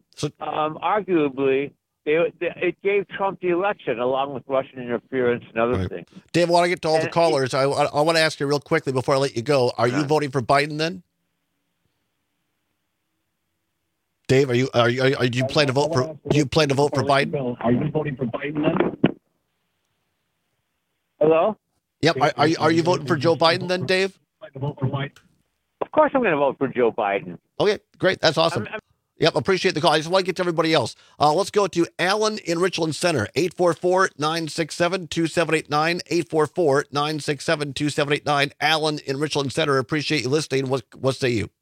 it gave Trump the election, along with Russian interference and other things. Dave, I want to get to all the callers. I want to ask you real quickly before I let you go. Are you voting for Biden then? Dave, do you plan to vote for Biden? Are you voting for Biden then? Hello? Yep. Are you voting for Joe Biden then, Dave? Of course I'm going to vote for Joe Biden. Okay, great. That's awesome. Yep, appreciate the call. I just want to get to everybody else. Let's go to Alan in Richland Center, 844-967-2789, 844-967-2789. Alan in Richland Center, appreciate you listening. What say you?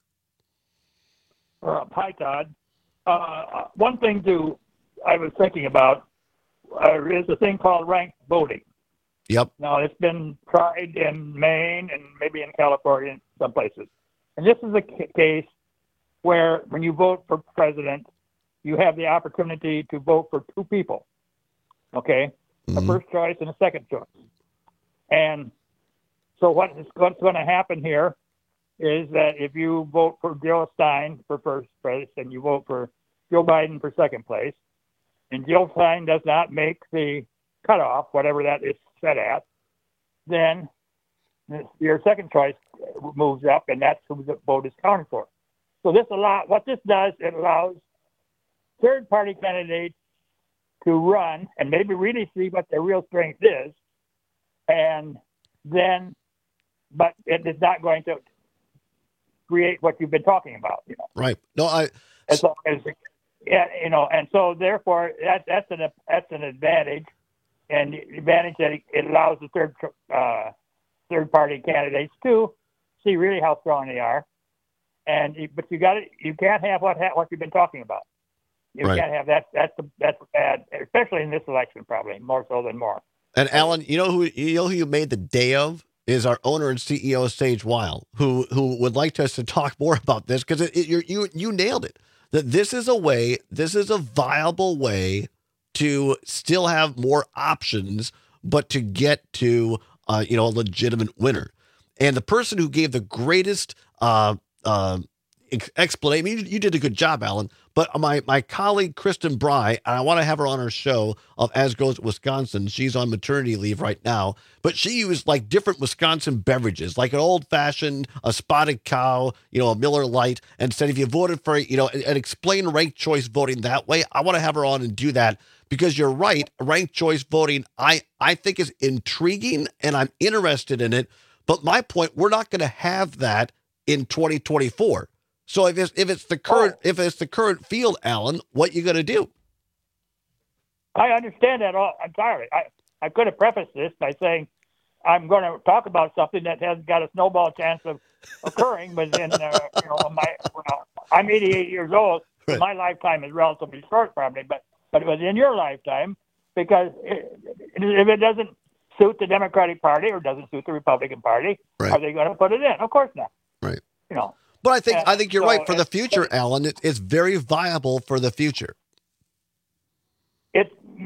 Hi, Todd. One thing I was thinking about is a thing called ranked voting. Yep. Now, it's been tried in Maine and maybe in California in some places. And this is a case where when you vote for president, you have the opportunity to vote for two people, okay? A first choice and a second choice. And so what's going to happen here is that if you vote for Jill Stein for first place and you vote for Joe Biden for second place, and Jill Stein does not make the cutoff, whatever that is set at, then your second choice moves up, and that's who the vote is counted for. So what this does, it allows third-party candidates to run and maybe really see what their real strength is, and then, but it is not going to create what you've been talking about. Right. No, as long as, and so therefore that's an advantage, and the advantage that it allows the third-party candidates to see really how strong they are. But you can't have what you've been talking about. You can't have that. That's bad, especially in this election, probably more so than more. And Alan, you know who you made the day of is our owner and CEO Sage Weil, who would like us to talk more about this because you nailed it. That this is a viable way to still have more options, but to get to a legitimate winner. And the person who gave the greatest explanation. I mean, you did a good job, Alan. But my colleague Kristen Bry, and I want to have her on our show of As Goes Wisconsin. She's on maternity leave right now, but she used like different Wisconsin beverages, like an old fashioned, a spotted cow, a Miller Lite, and said if you voted for and explain ranked choice voting that way. I want to have her on and do that because you're right. Ranked choice voting, I think is intriguing, and I'm interested in it. But my point, we're not going to have that in 2024. So if it's the current field, Alan, what you going to do? I understand that entirely. I could have prefaced this by saying I'm going to talk about something that has got a snowball chance of occurring, but then I'm 88 years old. Right. My lifetime is relatively short, probably, but it was in your lifetime because if it doesn't suit the Democratic Party or doesn't suit the Republican Party, right, are they going to put it in? Of course not. Right. But I think you're right. For the future, Alan, it's very viable for the future. There's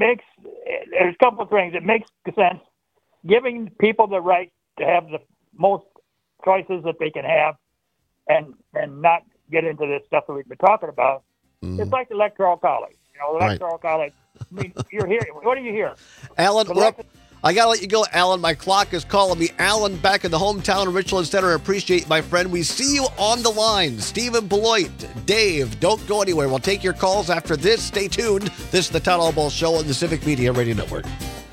a couple of things. It makes sense giving people the right to have the most choices that they can have and not get into this stuff that we've been talking about. Mm. It's like the Electoral College. Electoral College. I mean, you're here. What do you hear? Alan, I got to let you go, Alan. My clock is calling me. Alan, back in the hometown of Richland Center. I appreciate my friend. We see you on the line. Stephen Beloit, Dave, don't go anywhere. We'll take your calls after this. Stay tuned. This is the Todd Albaugh Show on the Civic Media Radio Network.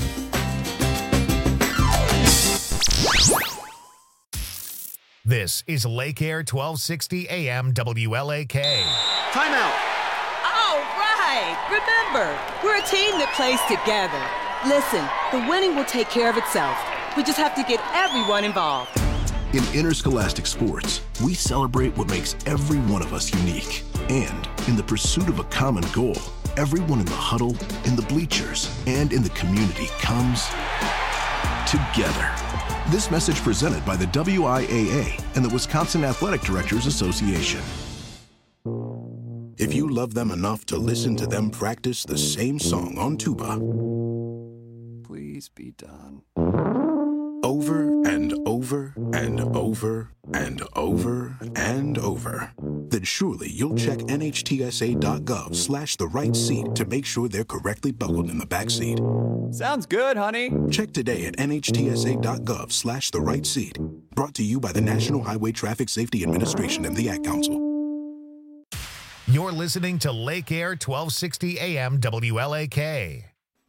This is Lake Air 1260 AM WLAK. Timeout. All right. right. Remember, we're a team that plays together. Listen, the winning will take care of itself. We just have to get everyone involved. In interscholastic sports, we celebrate what makes every one of us unique. And in the pursuit of a common goal, everyone in the huddle, in the bleachers, and in the community comes together. This message presented by the WIAA and the Wisconsin Athletic Directors Association. If you love them enough to listen to them practice the same song on tuba, Please be done. over and over and over and over and over, then surely you'll check nhtsa.gov/the right seat to make sure they're correctly buckled in the back seat. Sounds good, honey. Check today at nhtsa.gov/the right seat. Brought to you by the National Highway Traffic Safety Administration and the Ad Council. You're listening to Lake Air 1260 AM WLAK.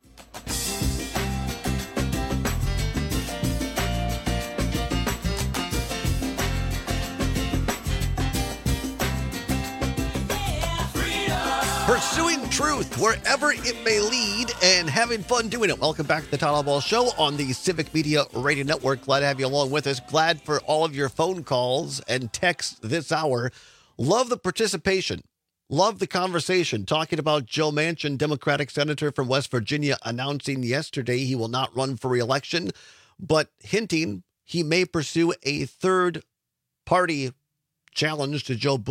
Pursuing truth wherever it may lead and having fun doing it. Welcome back to the Todd Ball Show on the Civic Media Radio Network. Glad to have you along with us. Glad for all of your phone calls and texts this hour. Love the participation. Love the conversation. Talking about Joe Manchin, Democratic Senator from West Virginia, announcing yesterday he will not run for re-election, but hinting he may pursue a third party challenge to Joe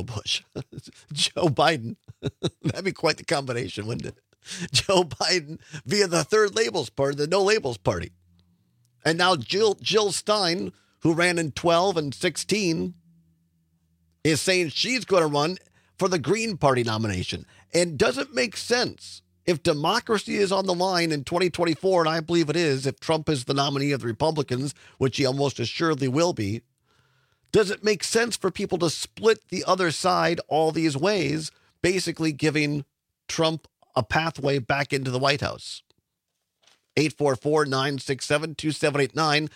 Biden. That'd be quite the combination, wouldn't it? Joe Biden via the third labels party, the no labels party. And now Jill Stein, who ran in 12 and 16, is saying she's going to run for the Green Party nomination. And doesn't make sense. If democracy is on the line in 2024, and I believe it is, if Trump is the nominee of the Republicans, which he almost assuredly will be, does it make sense for people to split the other side all these ways, basically giving Trump a pathway back into the White House? 844-967-2789,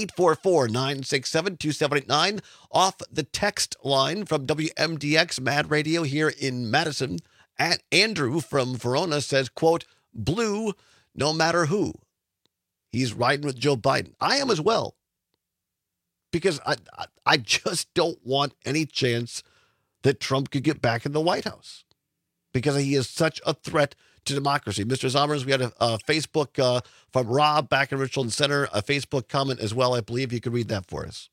844-967-2789, off the text line from WMDX Mad Radio here in Madison. At Andrew from Verona says, quote, blue, no matter who. He's riding with Joe Biden. I am as well. Because I just don't want any chance that Trump could get back in the White House. Because he is such a threat to democracy. Mr. Zommers, we had a Facebook from Rob back in Richland Center, a Facebook comment as well. I believe you could read that for us.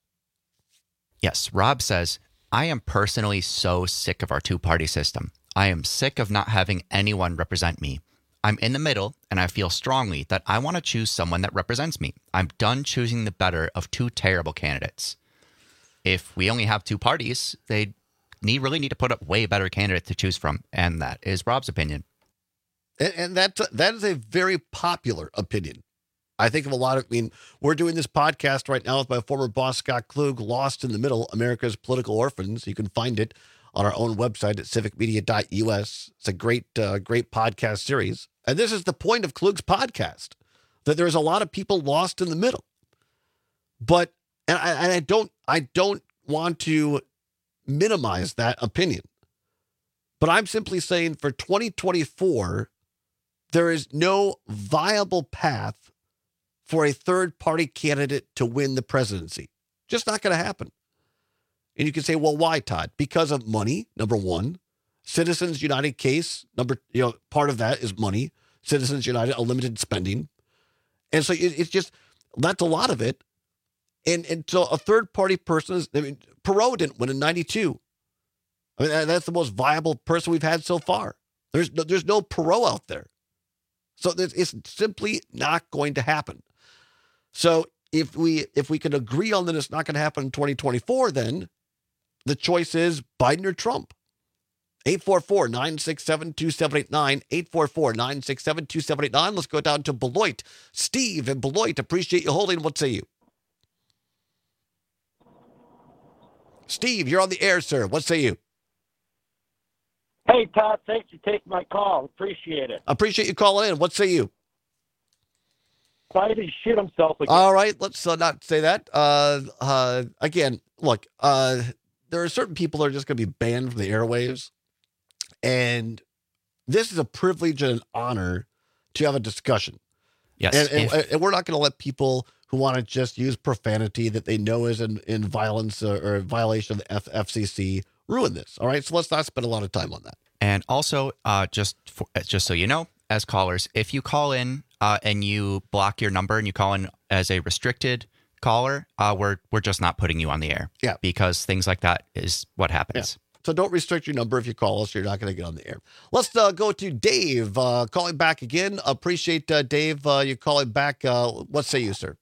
Yes, Rob says, I am personally so sick of our two-party system. I am sick of not having anyone represent me. I'm in the middle, and I feel strongly that I want to choose someone that represents me. I'm done choosing the better of two terrible candidates. If we only have two parties, they really need to put up way better candidates to choose from, and that is Rob's opinion. And that is a very popular opinion. I think of a lot of, we're doing this podcast right now with my former boss, Scott Klug, Lost in the Middle, America's Political Orphans. You can find it on our own website at civicmedia.us. It's a great podcast series. And this is the point of Klug's podcast, that there's a lot of people lost in the middle. But, and I don't want to minimize that opinion. But I'm simply saying for 2024, there is no viable path for a third-party candidate to win the presidency. Just not going to happen. And you can say, well, why, Todd? Because of money, number one. Citizens United case, part of that is money. Citizens United, unlimited spending. And so it's just, that's a lot of it. And so a third-party person is, Perot didn't win in 92. That's the most viable person we've had so far. There's no Perot out there. So it's simply not going to happen. So if we can agree on that it's not going to happen in 2024, then the choice is Biden or Trump. 844-967-2789, 844-967-2789. Let's go down to Beloit. Steve in Beloit, appreciate you holding. What say you? Steve, you're on the air, sir. What say you? Hey, Todd, thanks for taking my call. Appreciate it. Appreciate you calling in. What say you? Biden shit himself again. All right, let's not say that. Again, look, there are certain people that are just going to be banned from the airwaves. And this is a privilege and an honor to have a discussion. Yes. And we're not going to let people who want to just use profanity that they know is in violence or violation of the FCC ruin this. All right. So let's not spend a lot of time on that. And also, just so you know, as callers, if you call in and you block your number and you call in as a restricted caller, we're just not putting you on the air. Yeah. Because things like that is what happens. Yeah. So don't restrict your number if you call us. You're not going to get on the air. Let's go to Dave calling back again. Appreciate Dave you calling back. What say you, sir?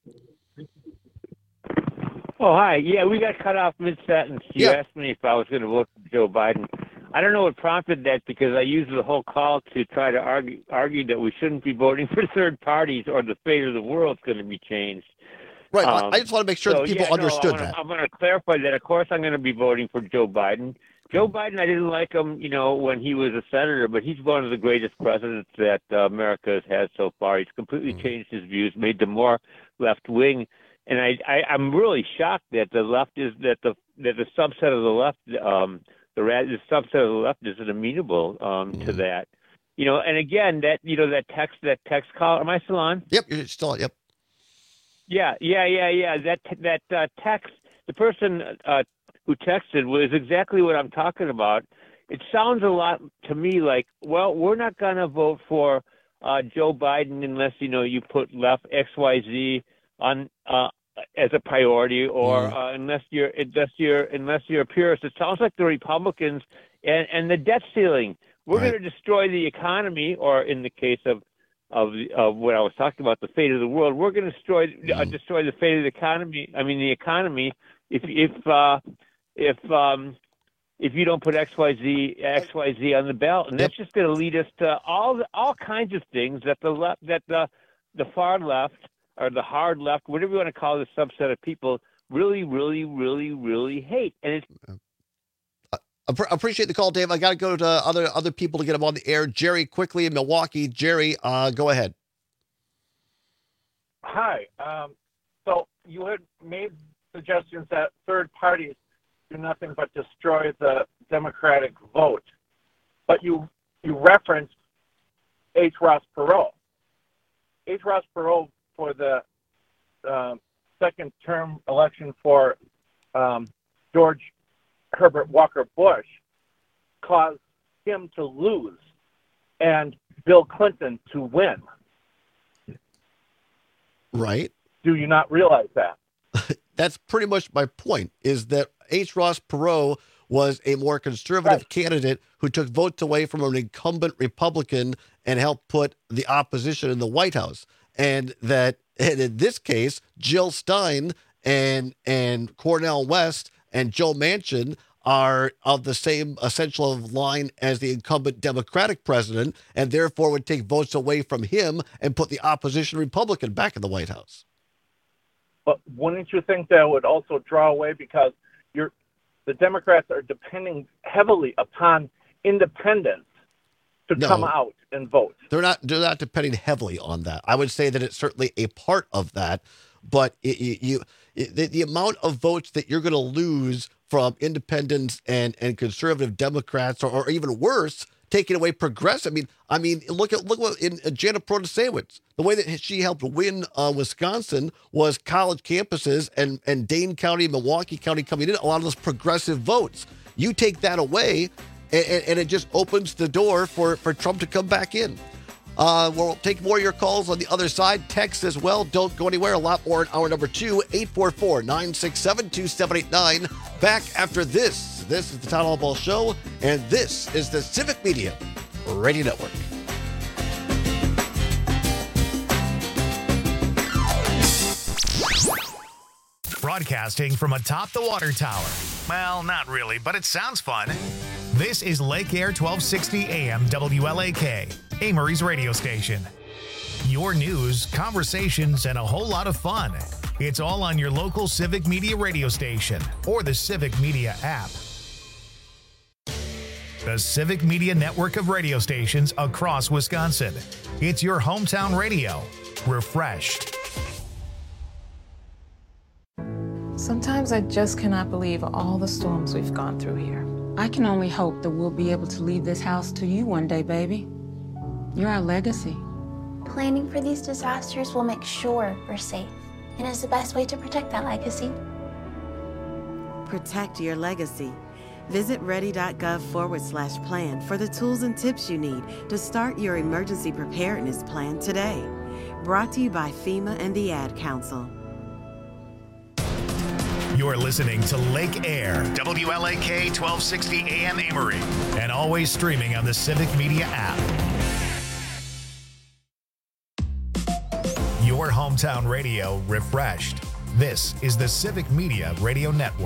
Oh, hi. Yeah, we got cut off mid-sentence. You asked me if I was going to vote for Joe Biden. I don't know what prompted that because I used the whole call to try to argue that we shouldn't be voting for third parties or the fate of the world is going to be changed. Right. I just want to make sure that people understood that. I'm going to clarify that. Of course, I'm going to be voting for Joe Biden. Joe Biden, I didn't like him, when he was a senator, but he's one of the greatest presidents that America has had so far. He's completely changed his views, made them more left wing, and I'm really shocked that the left is that the subset of the left, the subset of the left isn't amenable to that. And again, that text call. Am I still on? Yep, you're still on. Yep. Yeah. That text, the person who texted was exactly what I'm talking about. It sounds a lot to me like, well, we're not going to vote for Joe Biden unless you put left XYZ on as a priority, or unless you're a purist. It sounds like the Republicans and the debt ceiling. We're going to destroy the economy, or in the case of what I was talking about, the fate of the world, we're going to destroy the fate of the economy. I mean, the economy. If you don't put XYZ on the ballot, and that's just going to lead us to all kinds of things that the far left or the hard left, whatever you want to call the subset of people, really, really, really, really hate. And it's appreciate the call, Dave. I got to go to other people to get them on the air. Jerry, quickly in Milwaukee. Jerry, go ahead. Hi. So you had made suggestions that third parties do nothing but destroy the Democratic vote, but you referenced H. Ross Perot. H. Ross Perot for the second term election for George Herbert Walker Bush caused him to lose and Bill Clinton to win. Right. Do you not realize that? That's pretty much my point, is that H. Ross Perot was a more conservative candidate who took votes away from an incumbent Republican and helped put the opposition in the White House. And in this case, Jill Stein and Cornel West and Joe Manchin are of the same essential line as the incumbent Democratic president, and therefore would take votes away from him and put the opposition Republican back in the White House. But wouldn't you think that would also draw away, because the Democrats are depending heavily upon independents to come out and vote? They're not depending heavily on that. I would say that it's certainly a part of that, but the amount of votes that you're going to lose from independents and conservative Democrats, or even worse, taking away progressive. I mean, look what in Janet Protasiewicz, the way that she helped win Wisconsin was college campuses and Dane County, Milwaukee County coming in, a lot of those progressive votes. You take that away, and it just opens the door for Trump to come back in. We'll take more of your calls on the other side. Text as well. Don't go anywhere. A lot more in hour number 2, 844-967-2789. Back after this. This is the Town Hall Ball Show, and this is the Civic Media Radio Network. Broadcasting from atop the water tower. Well, not really, but it sounds fun. This is Lake Air 1260 AM WLAK, Amory's radio station. Your news, conversations, and a whole lot of fun. It's all on your local Civic Media radio station or the Civic Media app. The Civic Media network of radio stations across Wisconsin. It's your hometown radio. Refreshed. Sometimes I just cannot believe all the storms we've gone through here. I can only hope that we'll be able to leave this house to you one day, baby. You're our legacy. Planning for these disasters will make sure we're safe, and is the best way to protect that legacy. Protect your legacy. Visit ready.gov/plan for the tools and tips you need to start your emergency preparedness plan today. Brought to you by FEMA and the Ad Council. You're listening to Lake Air, WLAK 1260 AM Amory, and always streaming on the Civic Media app. Your hometown radio refreshed. This is the Civic Media Radio Network.